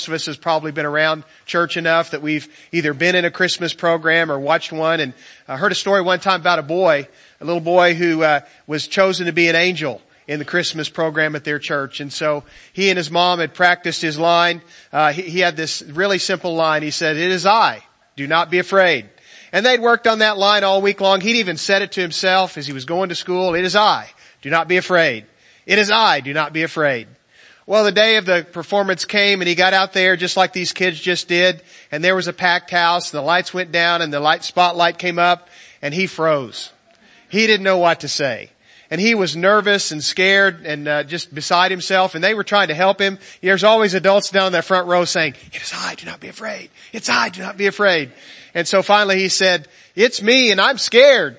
of us has probably been around church enough that we've either been in a Christmas program or watched one. And I heard a story one time about a little boy who was chosen to be an angel in the Christmas program at their church. And so he and his mom had practiced his line. He had this really simple line. He said, "It is I, do not be afraid." And they'd worked on that line all week long. He'd even said it to himself as he was going to school. "It is I, do not be afraid. It is I, do not be afraid." Well, the day of the performance came and he got out there just like these kids just did. And there was a packed house and the lights went down and the light spotlight came up and he froze. He didn't know what to say. And he was nervous and scared and just beside himself. And they were trying to help him. There's always adults down in that front row saying, "It is I, do not be afraid. It's I, do not be afraid." And so finally he said, "It's me and I'm scared."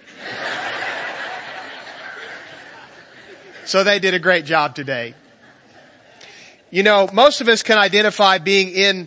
So they did a great job today. You know, most of us can identify being in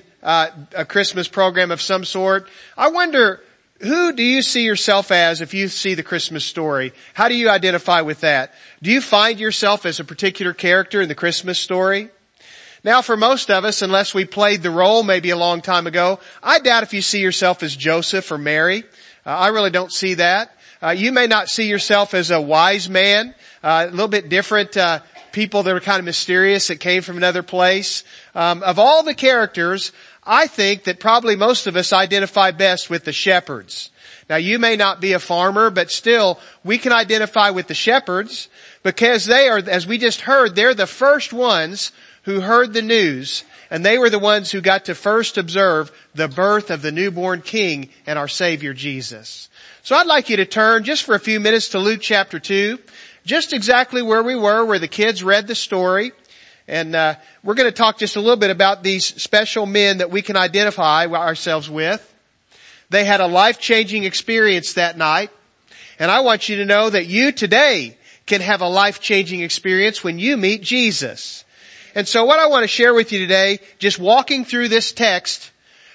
a Christmas program of some sort. I wonder, who do you see yourself as if you see the Christmas story? How do you identify with that? Do you find yourself as a particular character in the Christmas story? Now, for most of us, unless we played the role maybe a long time ago, I doubt if you see yourself as Joseph or Mary. I really don't see that. You may not see yourself as a wise man, a little bit different people that are kind of mysterious that came from another place. Of all the characters, I think that probably most of us identify best with the shepherds. Now, you may not be a farmer, but still, we can identify with the shepherds because they are, as we just heard, they're the first ones who heard the news, and they were the ones who got to first observe the birth of the newborn King and our Savior Jesus. So I'd like you to turn just for a few minutes to Luke chapter 2. Just exactly where we were, where the kids read the story. And we're going to talk just a little bit about these special men that we can identify ourselves with. They had a life-changing experience that night. And I want you to know that you today can have a life-changing experience when you meet Jesus. And so what I want to share with you today, just walking through this text,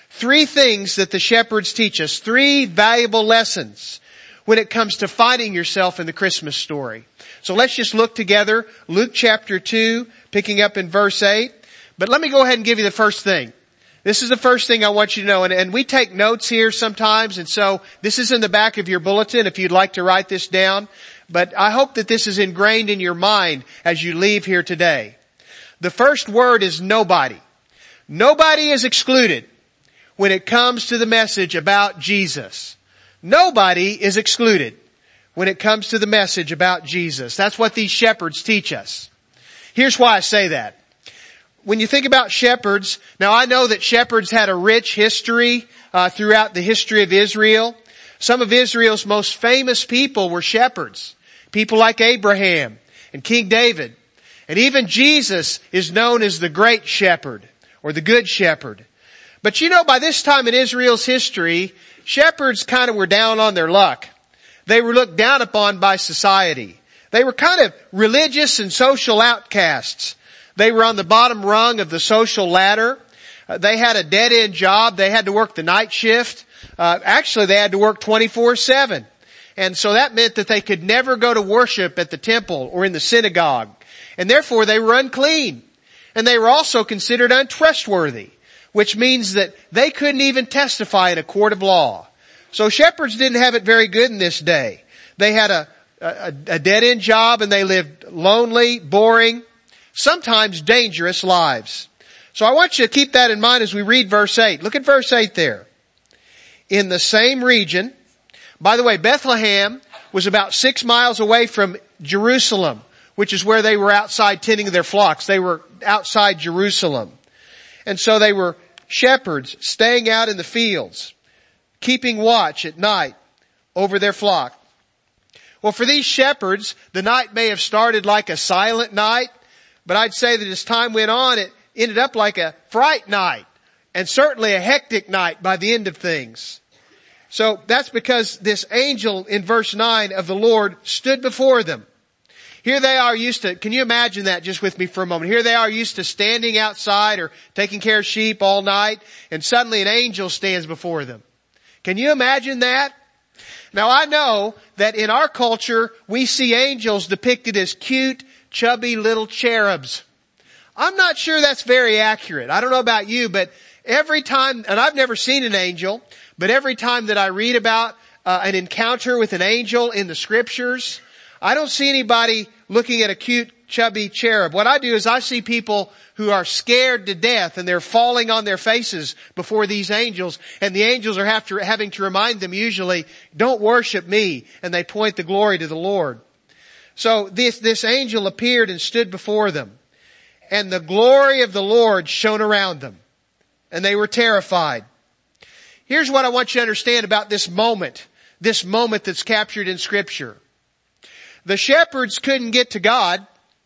3 things that the shepherds teach us, 3 valuable lessons when it comes to finding yourself in the Christmas story. So let's just look together. Luke chapter 2, picking up in verse 8. But let me go ahead and give you the first thing. This is the first thing I want you to know. And we take notes here sometimes. And so this is in the back of your bulletin if you'd like to write this down. But I hope that this is ingrained in your mind as you leave here today. The first word is nobody. Nobody is excluded when it comes to the message about Jesus. Nobody is excluded when it comes to the message about Jesus. That's what these shepherds teach us. Here's why I say that. When you think about shepherds, now I know that shepherds had a rich history throughout the history of Israel. Some of Israel's most famous people were shepherds. People like Abraham and King David. And even Jesus is known as the great shepherd or the good shepherd. But you know, by this time in Israel's history, shepherds kind of were down on their luck. They were looked down upon by society. They were kind of religious and social outcasts. They were on the bottom rung of the social ladder. They had a dead-end job. They had to work the night shift. Actually, they had to work 24/7. And so that meant that they could never go to worship at the temple or in the synagogue. And therefore, they were unclean. And they were also considered untrustworthy, which means that they couldn't even testify in a court of law. So shepherds didn't have it very good in this day. They had a dead-end job and they lived lonely, boring, sometimes dangerous lives. So I want you to keep that in mind as we read verse 8. Look at verse 8 there. In the same region, by the way, Bethlehem was about 6 miles away from Jerusalem, which is where they were outside tending their flocks. They were outside Jerusalem. And so they were shepherds staying out in the fields, keeping watch at night over their flock. Well, for these shepherds, the night may have started like a silent night, but I'd say that as time went on, it ended up like a fright night and certainly a hectic night by the end of things. So that's because this angel in verse 9 of the Lord stood before them. Here they are used to, can you imagine that just with me for a moment? Here they are used to standing outside or taking care of sheep all night, and suddenly an angel stands before them. Can you imagine that? Now I know that in our culture, we see angels depicted as cute, chubby little cherubs. I'm not sure that's very accurate. I don't know about you, but every time, and I've never seen an angel, but every time that I read about an encounter with an angel in the scriptures, I don't see anybody looking at a cute, chubby cherub. What I do is I see people who are scared to death and they're falling on their faces before these angels, and the angels are having to remind them usually, don't worship me, and they point the glory to the Lord. So this angel appeared and stood before them, and the glory of the Lord shone around them, and they were terrified. Here's what I want you to understand about this moment that's captured in Scripture. The shepherds couldn't get to God,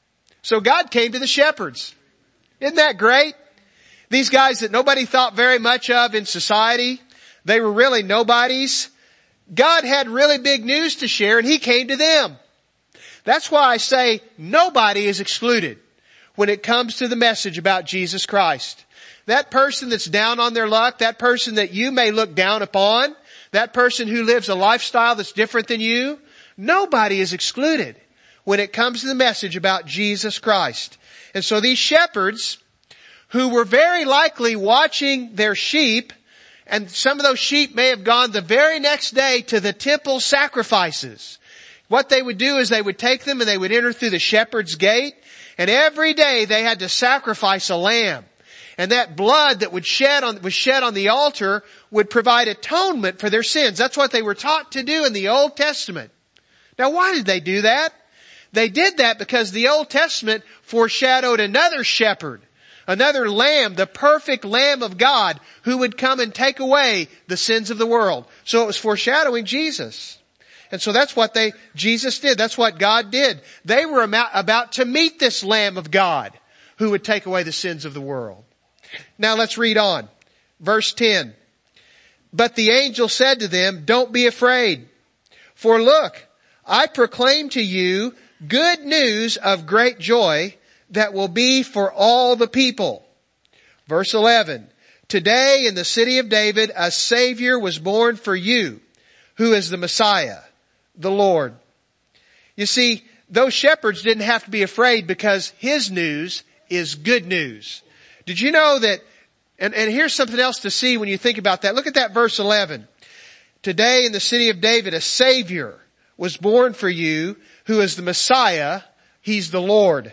so God came to the shepherds. Isn't that great? These guys that nobody thought very much of in society, they were really nobodies. God had really big news to share, and He came to them. That's why I say nobody is excluded when it comes to the message about Jesus Christ. That person that's down on their luck, that person that you may look down upon, that person who lives a lifestyle that's different than you, nobody is excluded when it comes to the message about Jesus Christ. And so these shepherds, who were very likely watching their sheep, and some of those sheep may have gone the very next day to the temple sacrifices. What they would do is they would take them and they would enter through the shepherd's gate, and every day they had to sacrifice a lamb. And that blood that was shed on the altar would provide atonement for their sins. That's what they were taught to do in the Old Testament. Now, why did they do that? They did that because the Old Testament foreshadowed another shepherd, another lamb, the perfect Lamb of God, who would come and take away the sins of the world. So it was foreshadowing Jesus. And so that's what Jesus did. That's what God did. They were about to meet this Lamb of God who would take away the sins of the world. Now let's read on. Verse 10. But the angel said to them, don't be afraid. For look, I proclaim to you good news of great joy that will be for all the people. Verse 11. Today in the city of David a Savior was born for you, who is the Messiah, the Lord. You see, those shepherds didn't have to be afraid because His news is good news. Did you know that, and here's something else to see when you think about that. Look at that verse 11. Today in the city of David a Savior was born for you, who is the Messiah. He's the Lord.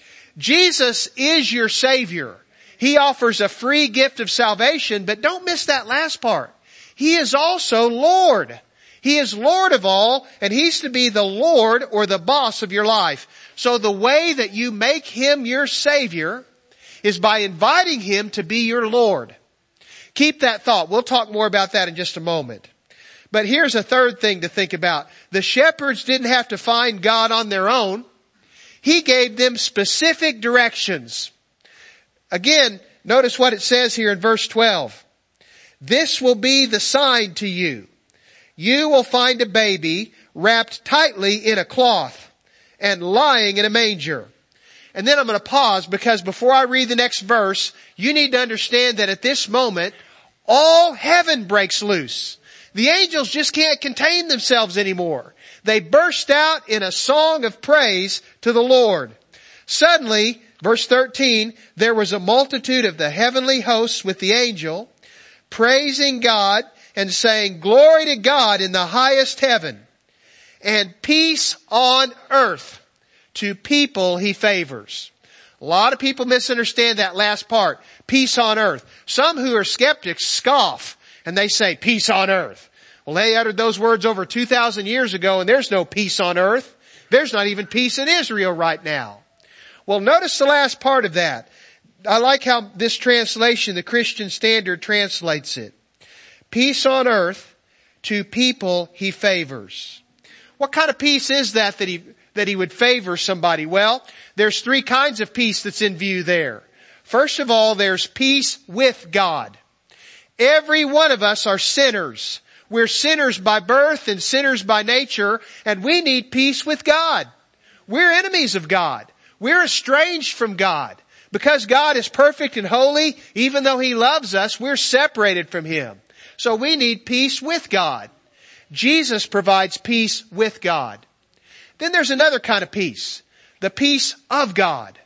Jesus is your Savior. He offers a free gift of salvation, but don't miss that last part. He is also Lord. He is Lord of all, and He's to be the Lord or the boss of your life. So the way that you make Him your Savior is by inviting Him to be your Lord. Keep that thought. We'll talk more about that in just a moment. But here's a third thing to think about. The shepherds didn't have to find God on their own. He gave them specific directions. Again, notice what it says here in verse 12. This will be the sign to you. You will find a baby wrapped tightly in a cloth and lying in a manger. And then I'm going to pause because before I read the next verse, you need to understand that at this moment, all heaven breaks loose. The angels just can't contain themselves anymore. They burst out in a song of praise to the Lord. Suddenly, verse 13, there was a multitude of the heavenly hosts with the angel, praising God and saying, glory to God in the highest heaven, and peace on earth to people He favors. A lot of people misunderstand that last part, peace on earth. Some who are skeptics scoff and they say peace on earth. Well, they uttered those words over 2,000 years ago, and there's no peace on earth. There's not even peace in Israel right now. Well, notice the last part of that. I like how this translation, the Christian Standard, translates it. Peace on earth to people He favors. What kind of peace is that he would favor somebody? Well, there's three kinds of peace that's in view there. First of all, there's peace with God. Every one of us are sinners. We're sinners by birth and sinners by nature, and we need peace with God. We're enemies of God. We're estranged from God. Because God is perfect and holy, even though He loves us, we're separated from Him. So we need peace with God. Jesus provides peace with God. Then there's another kind of peace, the peace of God.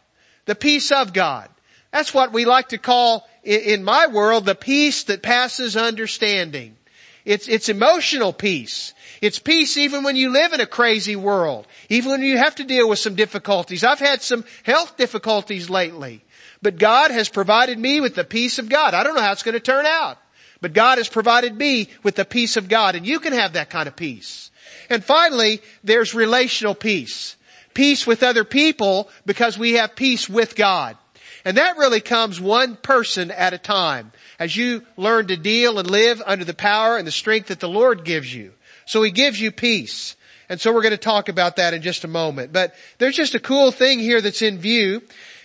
The peace of God. That's what we like to call, in my world, the peace that passes understanding. It's emotional peace. It's peace even when you live in a crazy world. Even when you have to deal with some difficulties. I've had some health difficulties lately. But God has provided me with the peace of God. I don't know how it's going to turn out. But God has provided me with the peace of God. And you can have that kind of peace. And finally, there's relational peace. Peace with other people because we have peace with God. And that really comes one person at a time as you learn to deal and live under the power and the strength that the Lord gives you. So He gives you peace. And so we're going to talk about that in just a moment. But there's just a cool thing here that's in view.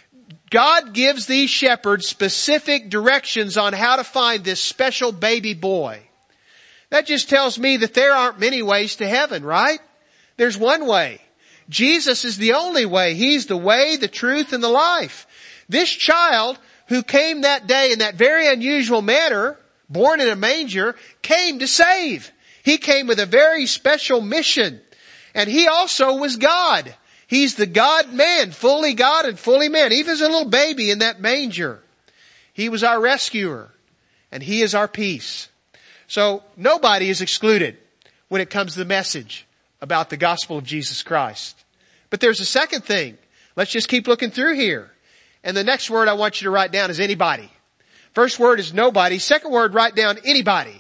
God gives these shepherds specific directions on how to find this special baby boy. That just tells me that there aren't many ways to heaven, right? There's one way. Jesus is the only way. He's the way, the truth, and the life. This child who came that day in that very unusual manner, born in a manger, came to save. He came with a very special mission. And He also was God. He's the God-man, fully God and fully man. Even as a little baby in that manger. He was our rescuer. And He is our peace. So nobody is excluded when it comes to the message about the gospel of Jesus Christ. But there's a second thing. Let's just keep looking through here. And the next word I want you to write down is anybody. First word is nobody. Second word, write down anybody.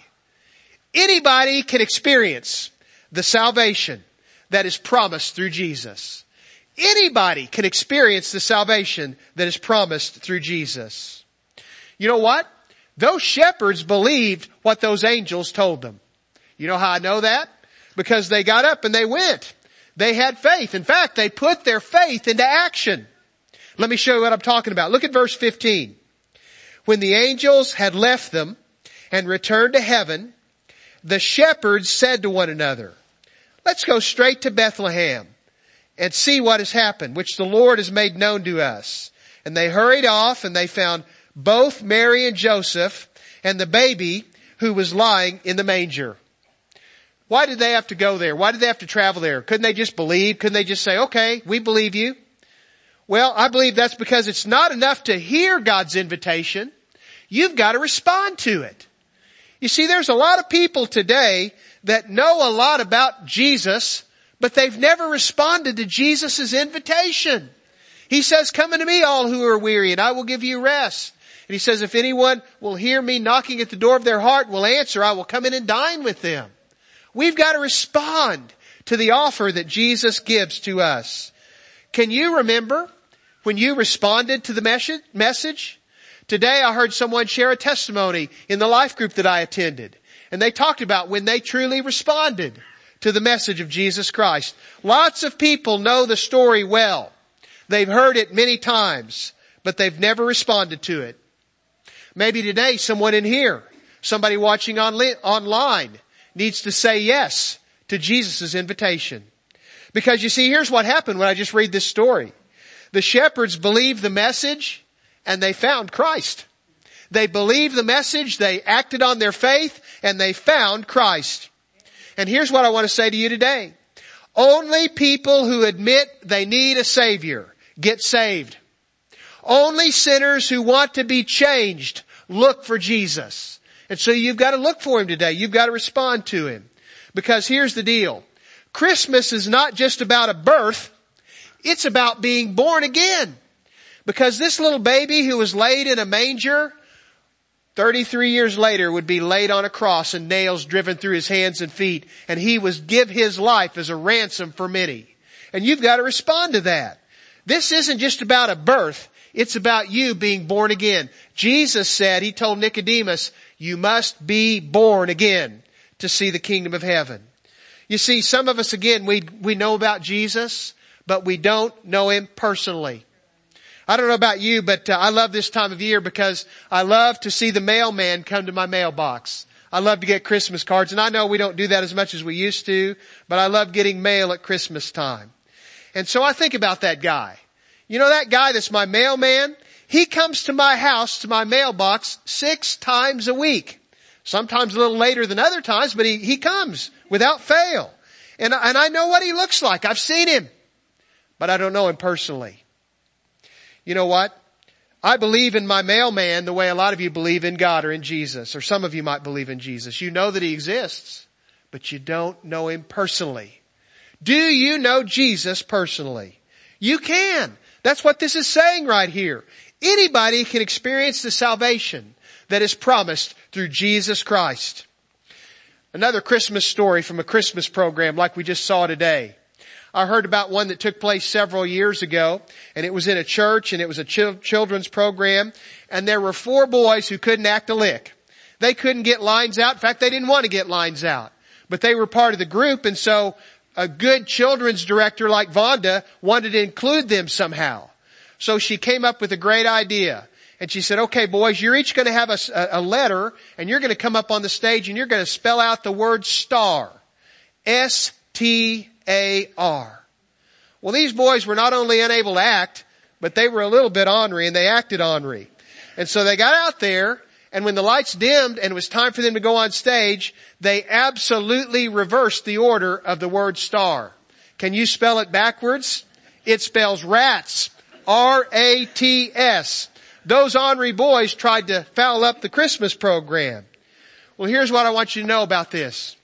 Anybody can experience the salvation that is promised through Jesus. Anybody can experience the salvation that is promised through Jesus. You know what? Those shepherds believed what those angels told them. You know how I know that? Because they got up and they went. They had faith. In fact, they put their faith into action. Let me show you what I'm talking about. Look at verse 15. When the angels had left them and returned to heaven, the shepherds said to one another, let's go straight to Bethlehem and see what has happened, which the Lord has made known to us. And they hurried off and they found both Mary and Joseph and the baby who was lying in the manger. Why did they have to go there? Why did they have to travel there? Couldn't they just believe? Couldn't they just say, okay, we believe you? Well, I believe that's because it's not enough to hear God's invitation. You've got to respond to it. You see, there's a lot of people today that know a lot about Jesus, but they've never responded to Jesus' invitation. He says, come unto me all who are weary and I will give you rest. And He says, if anyone will hear me knocking at the door of their heart will answer, I will come in and dine with them. We've got to respond to the offer that Jesus gives to us. Can you remember when you responded to the message? Today I heard someone share a testimony in the life group that I attended. And they talked about when they truly responded to the message of Jesus Christ. Lots of people know the story well. They've heard it many times, but they've never responded to it. Maybe today someone in here, somebody watching online, needs to say yes to Jesus' invitation. Because you see, here's what happened when I just read this story. The shepherds believed the message and they found Christ. They believed the message, they acted on their faith, and they found Christ. And here's what I want to say to you today. Only people who admit they need a Savior get saved. Only sinners who want to be changed look for Jesus. And so you've got to look for Him today. You've got to respond to Him. Because here's the deal. Christmas is not just about a birth. It's about being born again. Because this little baby who was laid in a manger, 33 years later would be laid on a cross and nails driven through His hands and feet. And He would give His life as a ransom for many. And you've got to respond to that. This isn't just about a birth. It's about you being born again. Jesus said, He told Nicodemus, you must be born again to see the kingdom of heaven. You see, some of us, again, we know about Jesus, but we don't know Him personally. I don't know about you, but I love this time of year because I love to see the mailman come to my mailbox. I love to get Christmas cards, and I know we don't do that as much as we used to, but I love getting mail at Christmas time. And so I think about that guy. You know that guy that's my mailman? He comes to my house, to my mailbox 6 times a week. Sometimes a little later than other times, but he comes without fail. And I know what he looks like. I've seen him, but I don't know him personally. You know what? I believe in my mailman the way a lot of you believe in God or in Jesus, or some of you might believe in Jesus. You know that He exists, but you don't know Him personally. Do you know Jesus personally? You can. That's what this is saying right here. Anybody can experience the salvation that is promised through Jesus Christ. Another Christmas story from a Christmas program like we just saw today. I heard about one that took place several years ago, and it was in a church, and it was a children's program, and there were 4 boys who couldn't act a lick. They couldn't get lines out. In fact, they didn't want to get lines out. But they were part of the group, and so a good children's director like Vonda wanted to include them somehow. So she came up with a great idea. And she said, okay, boys, you're each going to have a letter, and you're going to come up on the stage, and you're going to spell out the word star. S-T-A-R. Well, these boys were not only unable to act, but they were a little bit ornery, and they acted ornery. And so they got out there, and when the lights dimmed and it was time for them to go on stage, they absolutely reversed the order of the word star. Can you spell it backwards? It spells rats. R-A-T-S. Those ornery boys tried to foul up the Christmas program. Well, here's what I want you to know about this.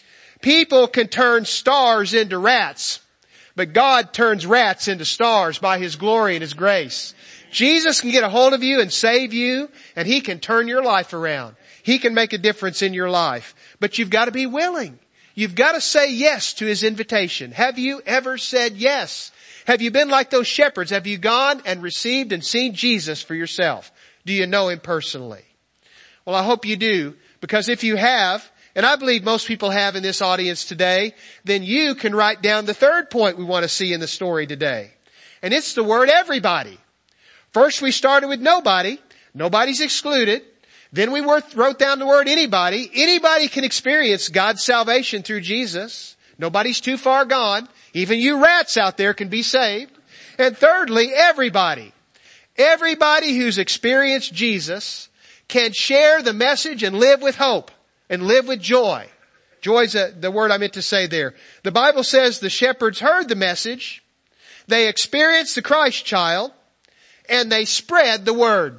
People can turn stars into rats, but God turns rats into stars by His glory and His grace. Jesus can get a hold of you and save you, and He can turn your life around. He can make a difference in your life. But you've got to be willing. You've got to say yes to His invitation. Have you ever said yes? Have you been like those shepherds? Have you gone and received and seen Jesus for yourself? Do you know Him personally? Well, I hope you do, because if you have, and I believe most people have in this audience today, then you can write down the third point we want to see in the story today. And it's the word everybody. First we started with nobody. Nobody's excluded. Then we wrote down the word anybody. Anybody can experience God's salvation through Jesus. Nobody's too far gone. Even you rats out there can be saved. And thirdly, everybody. Everybody who's experienced Jesus can share the message and live with hope and live with joy. Joy's the word I meant to say there. The Bible says the shepherds heard the message, they experienced the Christ child, and they spread the word.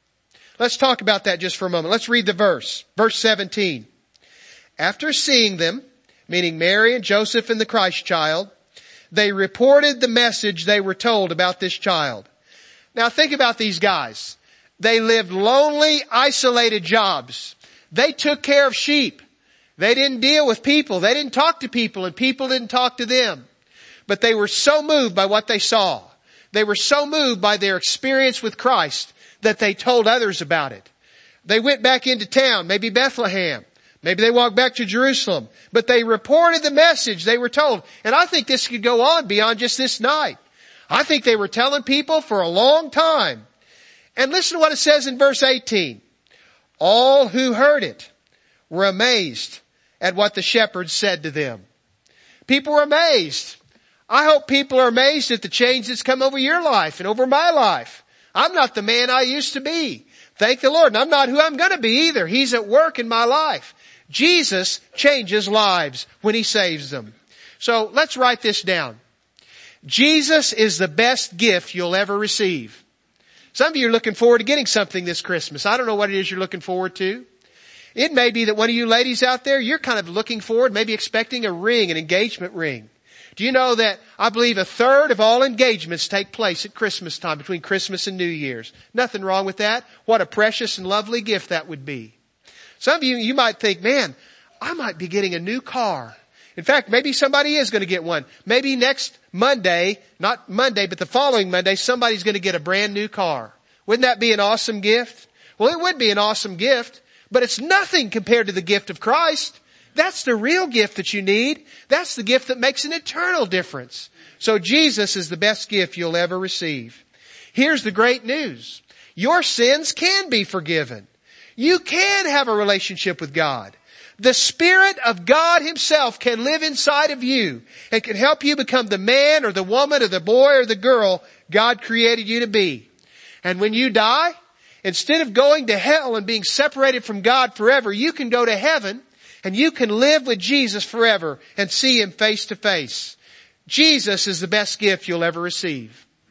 Let's talk about that just for a moment. Let's read the verse. Verse 17. After seeing them, meaning Mary and Joseph and the Christ child, they reported the message they were told about this child. Now think about these guys. They lived lonely, isolated jobs. They took care of sheep. They didn't deal with people. They didn't talk to people, and people didn't talk to them. But they were so moved by what they saw. They were so moved by their experience with Christ that they told others about it. They went back into town, maybe Bethlehem. Maybe they walked back to Jerusalem. But they reported the message they were told. And I think this could go on beyond just this night. I think they were telling people for a long time. And listen to what it says in verse 18. All who heard it were amazed at what the shepherds said to them. People were amazed. I hope people are amazed at the change that's come over your life and over my life. I'm not the man I used to be. Thank the Lord. And I'm not who I'm going to be either. He's at work in my life. Jesus changes lives when He saves them. So let's write this down. Jesus is the best gift you'll ever receive. Some of you are looking forward to getting something this Christmas. I don't know what it is you're looking forward to. It may be that one of you ladies out there, you're kind of looking forward, maybe expecting a ring, an engagement ring. Do you know that I believe 1/3 of all engagements take place at Christmas time, between Christmas and New Year's? Nothing wrong with that. What a precious and lovely gift that would be. Some of you might think, man, I might be getting a new car. In fact, maybe somebody is going to get one. Maybe next Monday, not Monday, but the following Monday, somebody's going to get a brand new car. Wouldn't that be an awesome gift? Well, it would be an awesome gift, but it's nothing compared to the gift of Christ. That's the real gift that you need. That's the gift that makes an eternal difference. So Jesus is the best gift you'll ever receive. Here's the great news. Your sins can be forgiven. You can have a relationship with God. The Spirit of God Himself can live inside of you and can help you become the man or the woman or the boy or the girl God created you to be. And when you die, instead of going to hell and being separated from God forever, you can go to heaven and you can live with Jesus forever and see Him face to face. Jesus is the best gift you'll ever receive.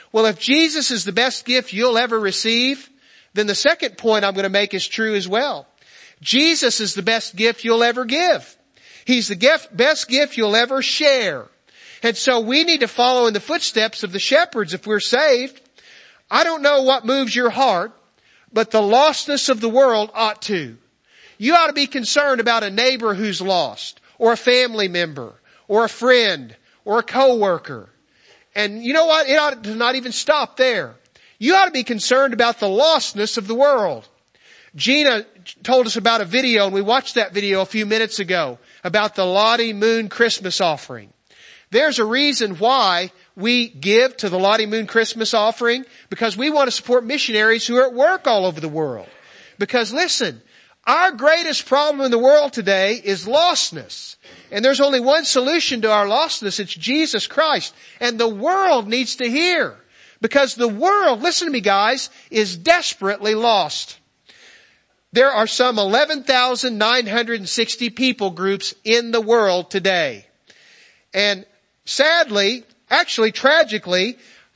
Well, if Jesus is the best gift you'll ever receive, then the second point I'm going to make is true as well. Jesus is the best gift you'll ever give. He's the best gift you'll ever share. And so we need to follow in the footsteps of the shepherds if we're saved. I don't know what moves your heart, but the lostness of the world ought to. You ought to be concerned about a neighbor who's lost, or a family member, or a friend, or a coworker. And you know what? It ought to not even stop there. You ought to be concerned about the lostness of the world. Gina told us about a video, and we watched that video a few minutes ago, about the Lottie Moon Christmas offering. There's a reason why we give to the Lottie Moon Christmas offering, because we want to support missionaries who are at work all over the world. Because listen, our greatest problem in the world today is lostness. And there's only one solution to our lostness. It's Jesus Christ. And the world needs to hear. Because the world, listen to me guys, is desperately lost. There are some 11,960 people groups in the world today. And sadly, actually tragically,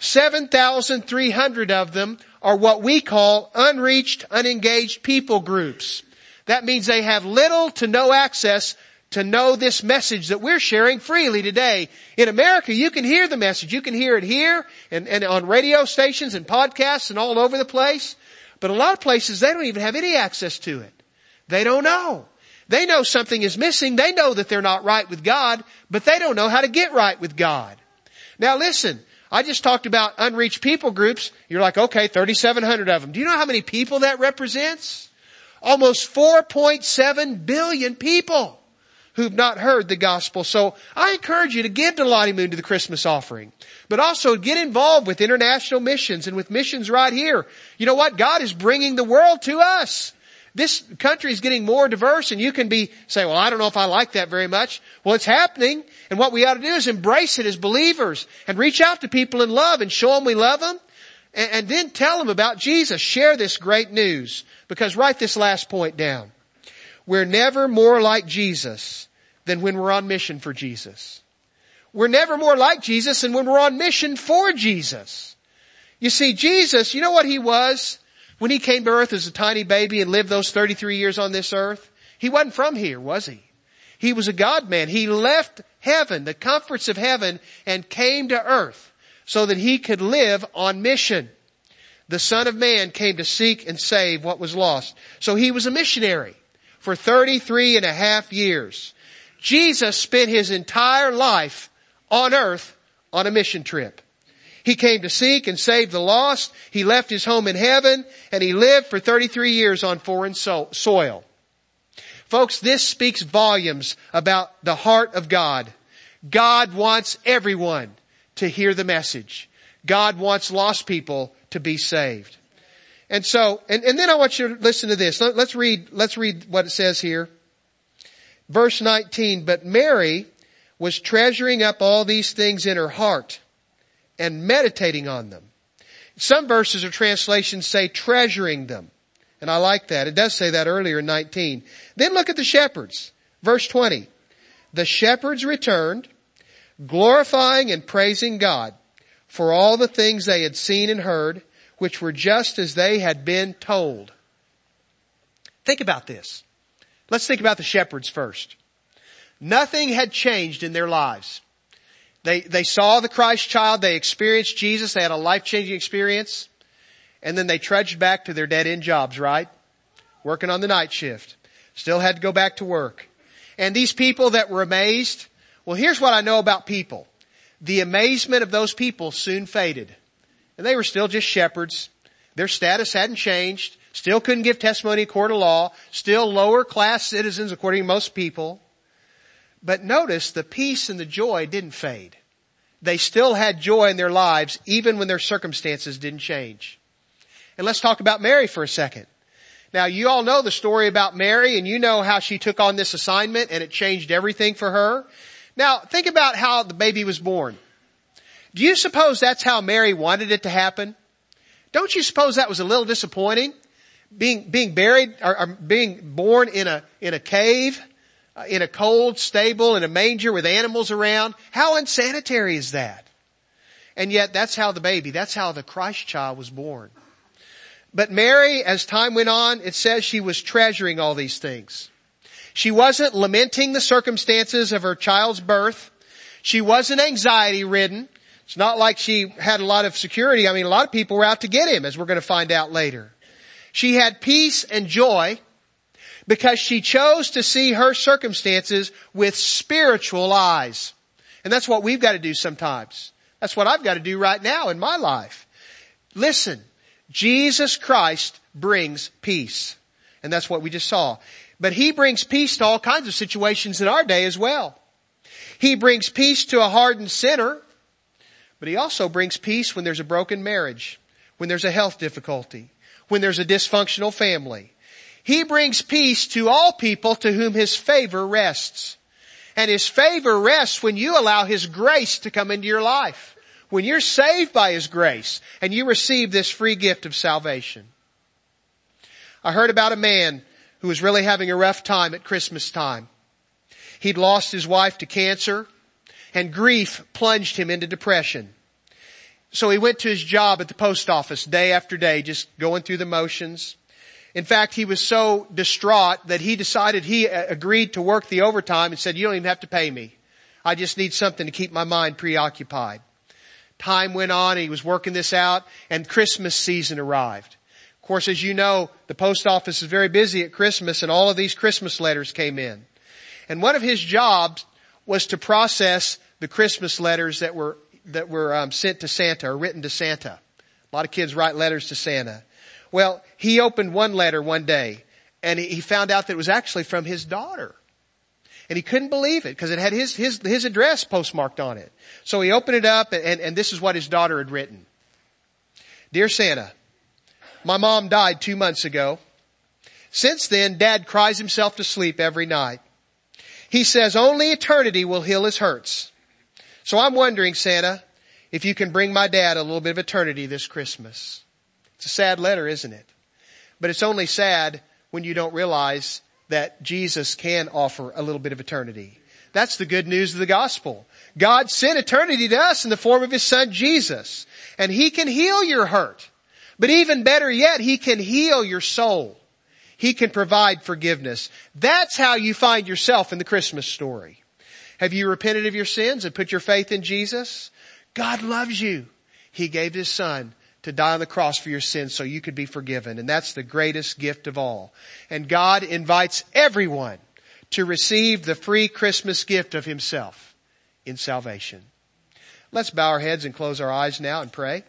7,300 of them are what we call unreached, unengaged people groups. That means they have little to no access to know this message that we're sharing freely today. In America, you can hear the message. You can hear it here and on radio stations and podcasts and all over the place. But a lot of places, they don't even have any access to it. They don't know. They know something is missing. They know that they're not right with God, but they don't know how to get right with God. Now listen, I just talked about unreached people groups. You're like, okay, 3,700 of them. Do you know how many people that represents? Almost 4.7 billion people who've not heard the gospel. So I encourage you to give to Lottie Moon to the Christmas offering, but also get involved with international missions and with missions right here. You know what? God is bringing the world to us. This country is getting more diverse, and you can be saying, well, I don't know if I like that very much. Well, it's happening, and what we ought to do is embrace it as believers and reach out to people in love and show them we love them, and then tell them about Jesus. Share this great news, because write this last point down. We're never more like Jesus than when we're on mission for Jesus. We're never more like Jesus than when we're on mission for Jesus. You see, Jesus, you know what He was? When He came to earth as a tiny baby and lived those 33 years on this earth, He wasn't from here, was He? He was a God-man. He left heaven, the comforts of heaven, and came to earth so that He could live on mission. The Son of Man came to seek and save what was lost. So He was a missionary for 33 and a half years. Jesus spent His entire life on earth on a mission trip. He came to seek and save the lost. He left His home in heaven, and He lived for 33 years on foreign soil. Folks, this speaks volumes about the heart of God. God wants everyone to hear the message. God wants lost people to be saved. And so, and then I want you to listen to this. Let's read what it says here. Verse 19, but Mary was treasuring up all these things in her heart and meditating on them. Some verses or translations say treasuring them. And I like that. It does say that earlier in 19. Then look at the shepherds. Verse 20. The shepherds returned, glorifying and praising God for all the things they had seen and heard, which were just as they had been told. Think about this. Let's think about the shepherds first. Nothing had changed in their lives. They saw the Christ child. They experienced Jesus. They had a life-changing experience. And then they trudged back to their dead-end jobs, right? Working on the night shift. Still had to go back to work. And these people that were amazed, well, here's what I know about people. The amazement of those people soon faded. And they were still just shepherds. Their status hadn't changed. Still couldn't give testimony according to law. Still lower class citizens according to most people. But notice the peace and the joy didn't fade. They still had joy in their lives even when their circumstances didn't change. And let's talk about Mary for a second. Now you all know the story about Mary, and you know how she took on this assignment and it changed everything for her. Now think about how the baby was born. Do you suppose that's how Mary wanted it to happen? Don't you suppose that was a little disappointing? Being buried or being born in a cave, in a cold stable, in a manger with animals around. How unsanitary is that? And yet that's how the Christ child was born. But Mary, as time went on, it says she was treasuring all these things. She wasn't lamenting the circumstances of her child's birth. She wasn't anxiety ridden. It's not like she had a lot of security. I mean, a lot of people were out to get him, as we're going to find out later. She had peace and joy because she chose to see her circumstances with spiritual eyes. And that's what we've got to do sometimes. That's what I've got to do right now in my life. Listen, Jesus Christ brings peace. And that's what we just saw. But He brings peace to all kinds of situations in our day as well. He brings peace to a hardened sinner, but He also brings peace when there's a broken marriage, when there's a health difficulty, when there's a dysfunctional family. He brings peace to all people to whom His favor rests. And His favor rests when you allow His grace to come into your life. When you're saved by His grace and you receive this free gift of salvation. I heard about a man who was really having a rough time at Christmas time. He'd lost his wife to cancer, and grief plunged him into depression. So he went to his job at the post office day after day, just going through the motions. In fact, he was so distraught that he decided he agreed to work the overtime and said, "You don't even have to pay me. I just need something to keep my mind preoccupied." Time went on, and he was working this out, and Christmas season arrived. Of course, as you know, the post office is very busy at Christmas, and all of these Christmas letters came in. And one of his jobs was to process the Christmas letters that were sent to Santa or written to Santa. A lot of kids write letters to Santa. Well, he opened one letter one day, and he found out that it was actually from his daughter. And he couldn't believe it because it had his address postmarked on it. So he opened it up, and this is what his daughter had written. "Dear Santa, my mom died 2 months ago. Since then, Dad cries himself to sleep every night. He says only eternity will heal his hurts. So I'm wondering, Santa, if you can bring my dad a little bit of eternity this Christmas." It's a sad letter, isn't it? But it's only sad when you don't realize that Jesus can offer a little bit of eternity. That's the good news of the gospel. God sent eternity to us in the form of His Son Jesus. And He can heal your hurt. But even better yet, He can heal your soul. He can provide forgiveness. That's how you find yourself in the Christmas story. Have you repented of your sins and put your faith in Jesus? God loves you. He gave His Son to die on the cross for your sins so you could be forgiven. And that's the greatest gift of all. And God invites everyone to receive the free Christmas gift of Himself in salvation. Let's bow our heads and close our eyes now and pray.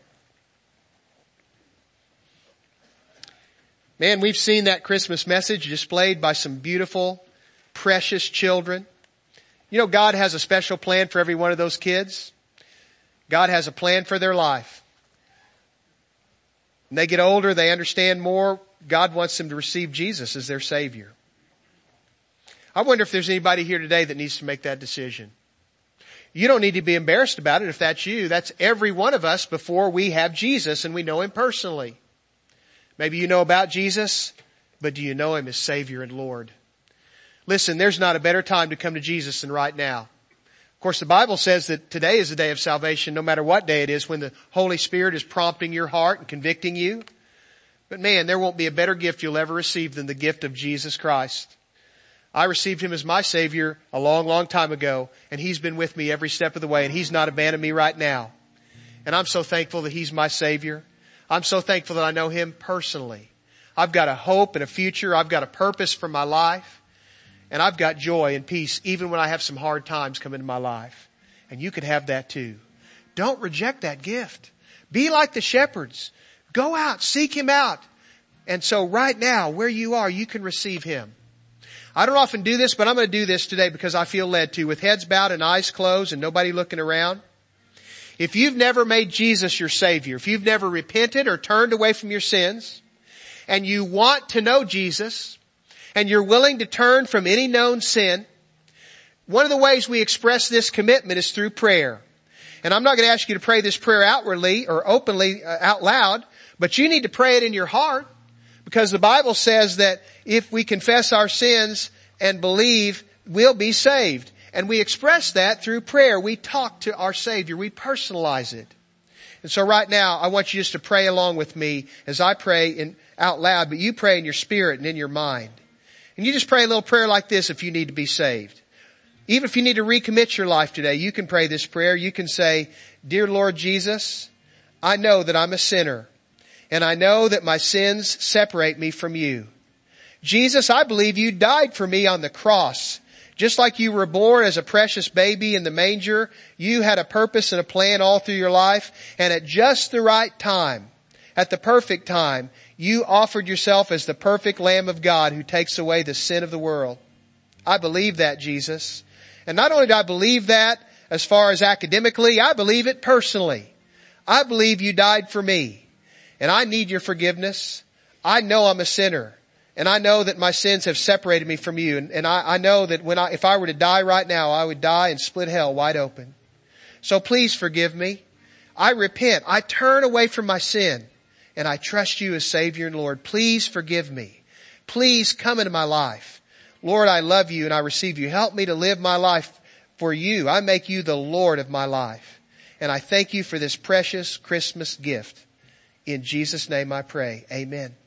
Man, we've seen that Christmas message displayed by some beautiful, precious children. You know, God has a special plan for every one of those kids. God has a plan for their life. When they get older, they understand more. God wants them to receive Jesus as their Savior. I wonder if there's anybody here today that needs to make that decision. You don't need to be embarrassed about it if that's you. That's every one of us before we have Jesus and we know Him personally. Maybe you know about Jesus, but do you know Him as Savior and Lord? Listen, there's not a better time to come to Jesus than right now. Of course, the Bible says that today is the day of salvation, no matter what day it is, when the Holy Spirit is prompting your heart and convicting you. But man, there won't be a better gift you'll ever receive than the gift of Jesus Christ. I received Him as my Savior a long, long time ago, and He's been with me every step of the way, and He's not abandoned me right now. And I'm so thankful that He's my Savior. I'm so thankful that I know Him personally. I've got a hope and a future. I've got a purpose for my life. And I've got joy and peace even when I have some hard times come into my life. And you could have that too. Don't reject that gift. Be like the shepherds. Go out, seek Him out. And so right now, where you are, you can receive Him. I don't often do this, but I'm going to do this today because I feel led to, with heads bowed and eyes closed and nobody looking around. If you've never made Jesus your Savior, if you've never repented or turned away from your sins, and you want to know Jesus, and you're willing to turn from any known sin, one of the ways we express this commitment is through prayer. And I'm not going to ask you to pray this prayer outwardly or openly out loud, but you need to pray it in your heart, because the Bible says that if we confess our sins and believe, we'll be saved. And we express that through prayer. We talk to our Savior. We personalize it. And so right now, I want you just to pray along with me as I pray out loud, but you pray in your spirit and in your mind. And you just pray a little prayer like this if you need to be saved. Even if you need to recommit your life today, you can pray this prayer. You can say, Dear Lord Jesus, I know that I'm a sinner, and I know that my sins separate me from you. Jesus, I believe you died for me on the cross. Just like you were born as a precious baby in the manger, you had a purpose and a plan all through your life, and at just the right time, at the perfect time, you offered yourself as the perfect Lamb of God who takes away the sin of the world. I believe that, Jesus. And not only do I believe that as far as academically, I believe it personally. I believe you died for me, and I need your forgiveness. I know I'm a sinner, and I know that my sins have separated me from you. And I know that if I were to die right now, I would die and split hell wide open. So please forgive me. I repent. I turn away from my sin, and I trust you as Savior and Lord. Please forgive me. Please come into my life. Lord, I love you and I receive you. Help me to live my life for you. I make you the Lord of my life. And I thank you for this precious Christmas gift. In Jesus' name I pray. Amen.